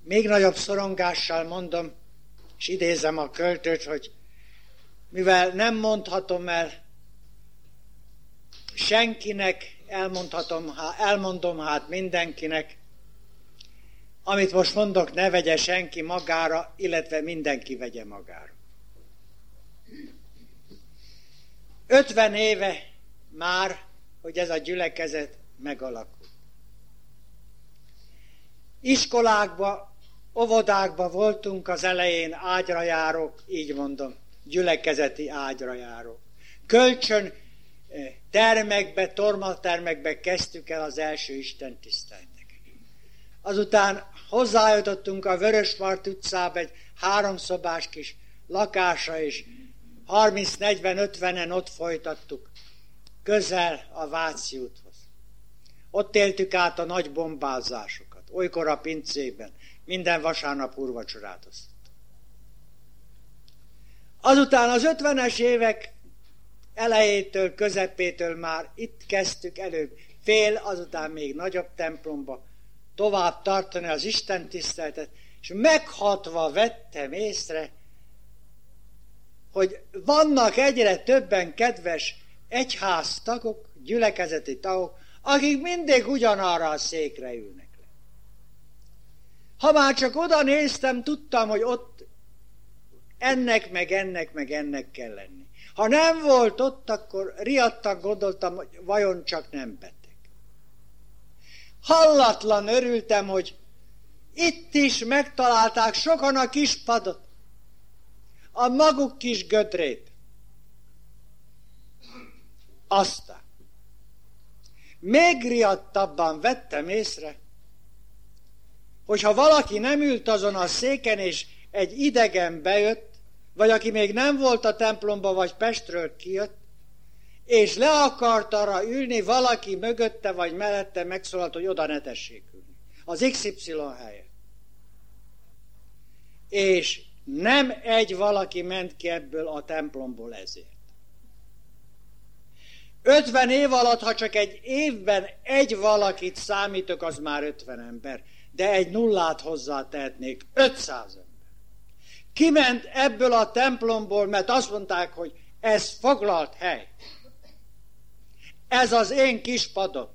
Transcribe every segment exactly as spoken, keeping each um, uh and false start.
még nagyobb szorongással mondom, és idézem a költőt, hogy mivel nem mondhatom el senkinek, elmondhatom, elmondom hát mindenkinek, amit most mondok, ne vegye senki magára, illetve mindenki vegye magára. ötven éve már, hogy ez a gyülekezet megalakul. Iskolákba, óvodákba voltunk az elején ágyrajárók, így mondom, gyülekezeti ágyrajárók. Kölcsön termekbe, tormatermekbe kezdtük el az első istentiszteletet. Azután hozzájutottunk a Vörösmart utcába egy háromszobás kis lakásra, és harminc, negyven, ötvenen ott folytattuk, közel a Váci úthoz. Ott éltük át a nagy bombázásokat, olykor a pincében, minden vasárnap úrvacsorát osztott. Azután az ötvenes évek elejétől, közepétől már itt kezdtük előbb fél, azután még nagyobb templomba tovább tartani az istentiszteletet, és meghatva vettem észre, hogy vannak egyre többen kedves egyháztagok, gyülekezeti tagok, akik mindig ugyanarra a székre ülnek le. Ha már csak oda néztem, tudtam, hogy ott ennek, meg ennek, meg ennek kell lenni. Ha nem volt ott, akkor riadtan gondoltam, hogy vajon csak nem beteg. Hallatlan örültem, hogy itt is megtalálták sokan a kis padot, a maguk kis gödrét. Aztán még riadtabban vettem észre, hogy ha valaki nem ült azon a széken, és egy idegen bejött, vagy aki még nem volt a templomba, vagy Pestről kijött, és le akart arra ülni, valaki mögötte vagy mellette megszólalt, hogy oda ne tessék ülni. Az iksz ipszilon helye. És nem egy valaki ment ki ebből a templomból ezért. ötven év alatt, ha csak egy évben egy valakit számítok, az már ötven ember, de egy nullát hozzátehetnék, ötszáz ember. Kiment ebből a templomból, mert azt mondták, hogy ez foglalt hely. Ez az én kis padom.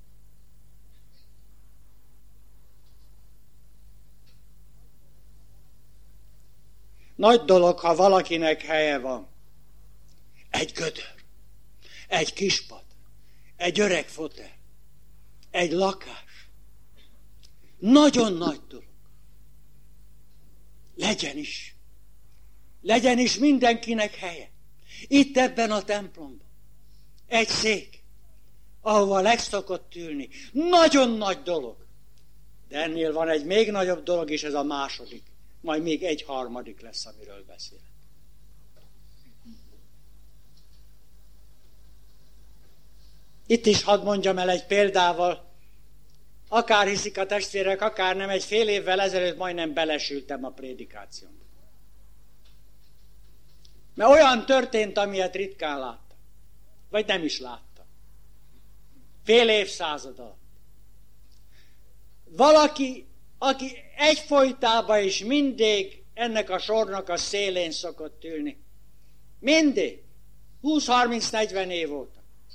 Nagy dolog, ha valakinek helye van. Egy gödör, egy kispad, egy öreg fotel, egy lakás. Nagyon nagy dolog. Legyen is. Legyen is mindenkinek helye. Itt ebben a templomban. Egy szék, ahova legszokott ülni. Nagyon nagy dolog. De ennél van egy még nagyobb dolog, és ez a második. Majd még egy harmadik lesz, amiről beszélek. Itt is hadd mondjam el egy példával. Akár hiszik a testvérek, akár nem, egy fél évvel ezelőtt majdnem belesültem a prédikációmba. Mert olyan történt, amilyet ritkán láttam. Vagy nem is láttam. Fél évszázad alatt. Valaki, aki egyfolytában is mindig ennek a sornak a szélén szokott ülni. Mindig. húsz, harminc, negyven év óta.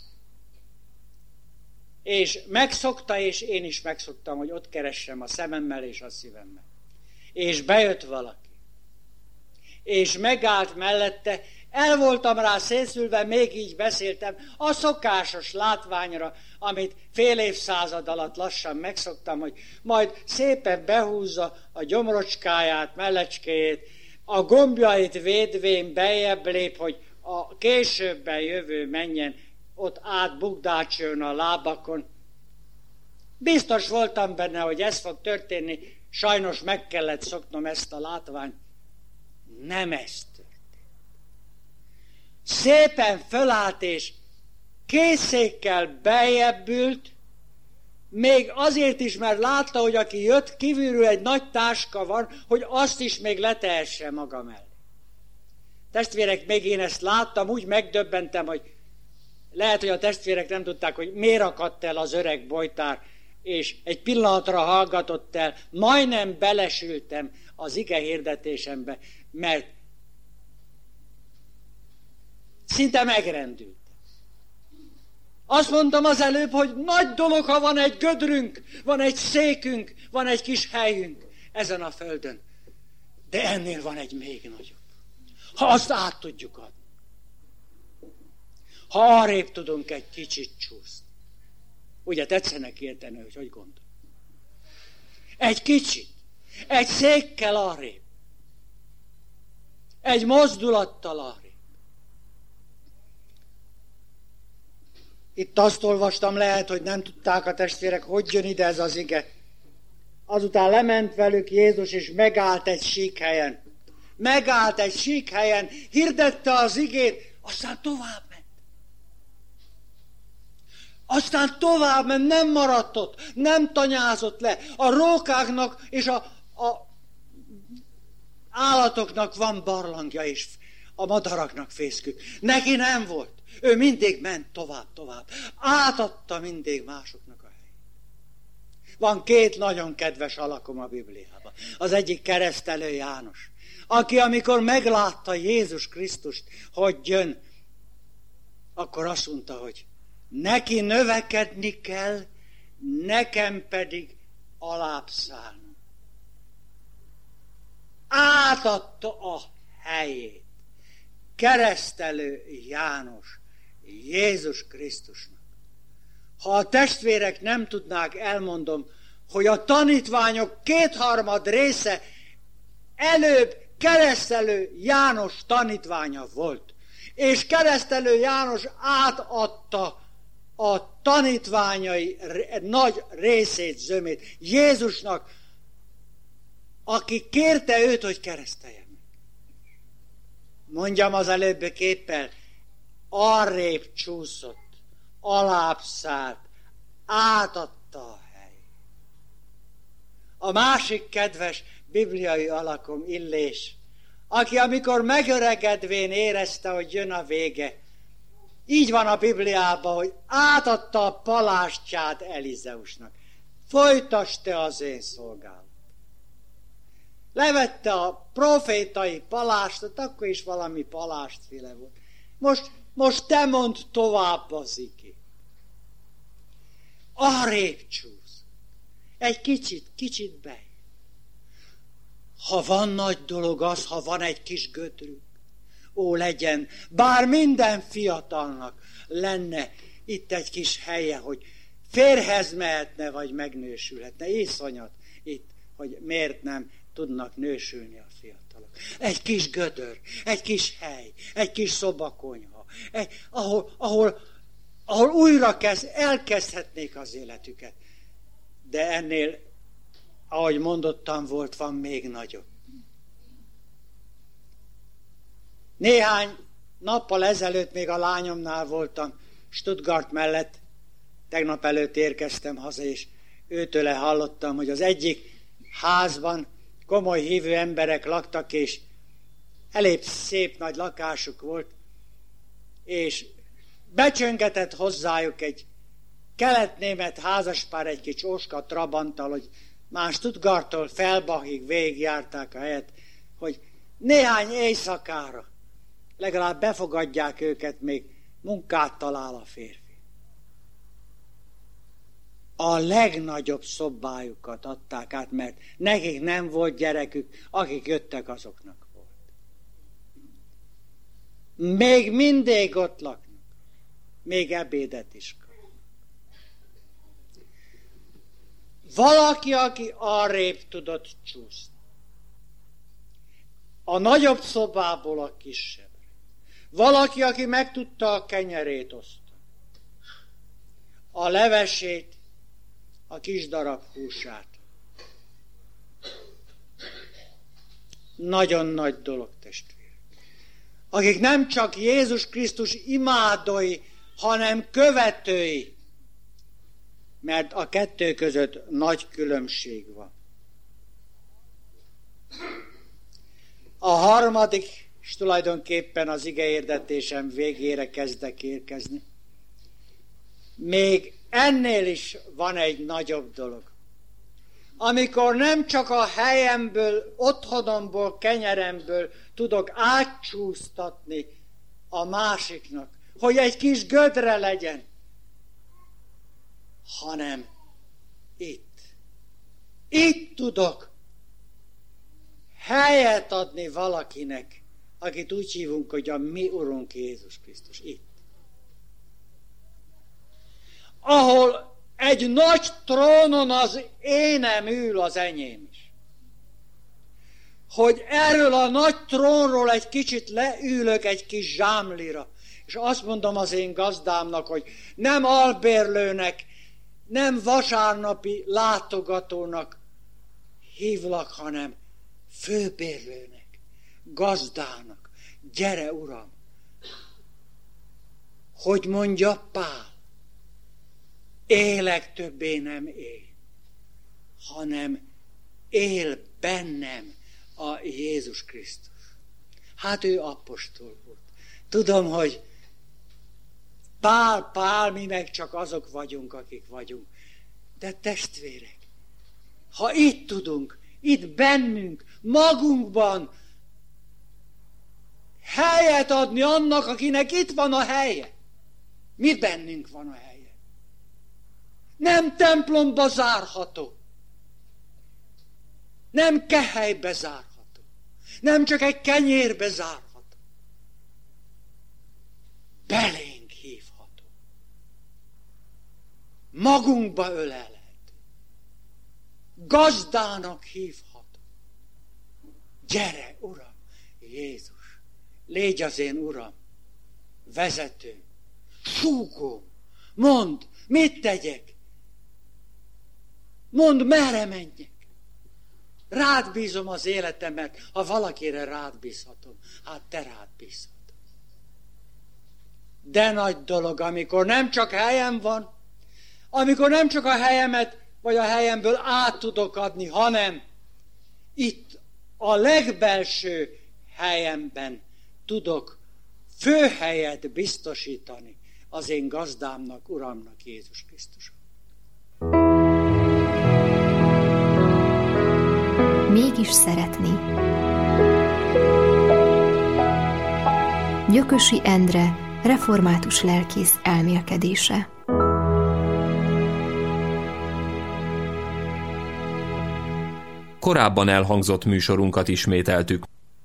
És megszokta, és én is megszoktam, hogy ott keressem a szememmel és a szívemmel. És bejött valaki. És megállt mellette, el voltam rá szészülve, még így beszéltem, a szokásos látványra, amit fél évszázad alatt lassan megszoktam, hogy majd szépen behúzza a gyomrocskáját, mellecskéjét, a gombjait védvén beljebb lép, hogy a későbben jövő menjen, ott átbukdácsoljon a lábakon. Biztos voltam benne, hogy ez fog történni, sajnos meg kellett szoknom ezt a látványt. Nem ez történt. Szépen fölállt, és készékkel beljebb ült, még azért is, mert látta, hogy aki jött, kívülről egy nagy táska van, hogy azt is még letehesse maga mellé. Testvérek, még én ezt láttam, úgy megdöbbentem, hogy lehet, hogy a testvérek nem tudták, hogy miért akadt el az öreg bojtár és egy pillanatra hallgatott el, majdnem belesültem az ige hirdetésembe, mert szinte megrendültem. Azt mondtam az előbb, hogy nagy dolog, ha van egy gödrünk, van egy székünk, van egy kis helyünk ezen a földön. De ennél van egy még nagyobb. Ha azt át tudjuk adni. Ha arrébb tudunk egy kicsit csúszni. Ugye tetszenek érteni, hogy hogy gondol. Egy kicsit. Egy székkel arrébb. Egy mozdulattal arrébb. Itt azt olvastam, lehet, hogy nem tudták a testvérek, hogy jön ide ez az ige. Azután lement velük Jézus, és megállt egy síkhelyen. Megállt egy síkhelyen, hirdette az igét, aztán tovább ment. Aztán tovább ment, nem maradt ott, nem tanyázott le. A rókáknak és a, a állatoknak van barlangja, és a madaraknak fészkük. Neki nem volt. Ő mindig ment tovább, tovább. Átadta mindig másoknak a helyét. Van két nagyon kedves alakom a Bibliában. Az egyik Keresztelő János, aki amikor meglátta Jézus Krisztust, hogy jön, akkor azt mondta, hogy neki növekedni kell, nekem pedig alább szállnom. Átadta a helyét. Keresztelő János Jézus Krisztusnak. Ha a testvérek nem tudnák, elmondom, hogy a tanítványok kétharmad része előbb Keresztelő János tanítványa volt. És Keresztelő János átadta a tanítványai nagy részét, zömét Jézusnak, aki kérte őt, hogy keresztelje meg. Mondjam az előbbi képpel, arrébb csúszott, alább szállt, átadta a hely. A másik kedves bibliai alakom Illés, aki amikor megöregedvén érezte, hogy jön a vége, így van a Bibliában, hogy átadta a palástját Elizeusnak. Folytasd te az én szolgálat. Levette a profétai palástot, akkor is valami palástféle volt. Most, most te mondd tovább az igét. Arrébb csúsz. Egy kicsit, kicsit bejön. Ha van nagy dolog az, ha van egy kis gödrünk, ó legyen, bár minden fiatalnak lenne itt egy kis helye, hogy férhez mehetne, vagy megnősülhetne. Iszonyat itt, hogy miért nem tudnak nősülni a fiatalok. Egy kis gödör, egy kis hely, egy kis szobakonyha, egy, ahol, ahol, ahol újra kezd, elkezdhetnék az életüket. De ennél, ahogy mondottam, volt, van még nagyobb. Néhány nappal ezelőtt még a lányomnál voltam, Stuttgart mellett, tegnap előtt érkeztem haza, és őtőle hallottam, hogy az egyik házban komoly hívő emberek laktak, és elég szép nagy lakásuk volt, és becsöngetett hozzájuk egy kelet-német házaspár egy kis Oska Trabanttal, hogy már Stuttgarttól Felbachig végigjárták a helyet, hogy néhány éjszakára legalább befogadják őket, még munkát talál a férfi. A legnagyobb szobájukat adták át, mert nekik nem volt gyerekük, akik jöttek, azoknak volt. Még mindig ott laknak. Még ebédet is kap. Valaki, aki arrébb tudott csúszni. A nagyobb szobából a kisebbre. Valaki, aki meg tudta a kenyerét osztani. A levesét, a kis darab húsát. Nagyon nagy dolog, testvérek. Akik nem csak Jézus Krisztus imádói, hanem követői, mert a kettő között nagy különbség van. A harmadik, és tulajdonképpen az igehirdetésem végére kezdek érkezni. Még ennél is van egy nagyobb dolog. Amikor nem csak a helyemből, otthonomból, kenyeremből tudok átcsúsztatni a másiknak, hogy egy kis gödre legyen, hanem itt. Itt tudok helyet adni valakinek, akit úgy hívunk, hogy a mi Urunk Jézus Krisztus. Itt. Ahol egy nagy trónon az énem ül, az enyém is. Hogy erről a nagy trónról egy kicsit leülök egy kis zsámlira, és azt mondom az én gazdámnak, hogy nem albérlőnek, nem vasárnapi látogatónak hívlak, hanem főbérlőnek, gazdának. Gyere, Uram! Hogy mondja Pál, élek többé nem én, hanem él bennem a Jézus Krisztus. Hát ő apostol volt. Tudom, hogy Pál, Pál, mi meg csak azok vagyunk, akik vagyunk. De testvérek, ha itt tudunk, itt bennünk, magunkban helyet adni annak, akinek itt van a helye. Mi bennünk van a helye. Nem templomba zárható. Nem kehelybe zárható. Nem csak egy kenyérbe zárható. Belénk hívható. Magunkba ölelhető. Gazdának hívható. Gyere, Uram, Jézus, légy az én Uram, vezetőm, súgóm, mondd, mit tegyek? Mondd, merre menjek? Rád bízom az életemet, ha valakire rád bízhatom, hát te rád bízhatod. De nagy dolog, amikor nem csak helyem van, amikor nem csak a helyemet, vagy a helyemből át tudok adni, hanem itt a legbelső helyemben tudok főhelyet biztosítani az én gazdámnak, Uramnak, Jézus Krisztus. Mégis szeretni. Gyökösi Endre, református lelkész elmélkedése. Korábban elhangzott műsorunkat ismételtük.